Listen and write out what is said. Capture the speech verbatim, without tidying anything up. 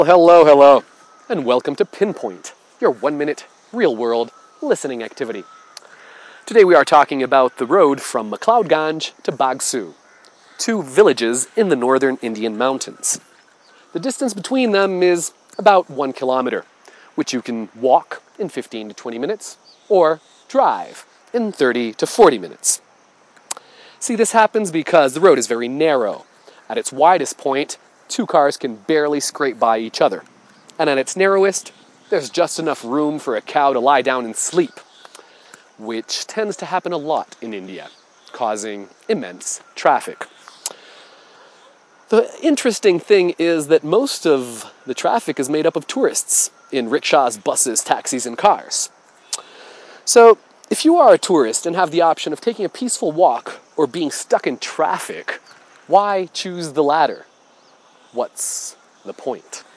Well, hello, hello, and welcome to Pinpoint, your one-minute, real-world listening activity. Today we are talking about the road from McLeodganj to Bagsu, two villages in the northern Indian mountains. The distance between them is about one kilometer, which you can walk in fifteen to twenty minutes, or drive in thirty to forty minutes. See, this happens because the road is very narrow. At its widest point, two cars can barely scrape by each other. And at its narrowest, there's just enough room for a cow to lie down and sleep, which tends to happen a lot in India, causing immense traffic. The interesting thing is that most of the traffic is made up of tourists in rickshaws, buses, taxis, and cars. So, if you are a tourist and have the option of taking a peaceful walk or being stuck in traffic, why choose the latter? What's the point?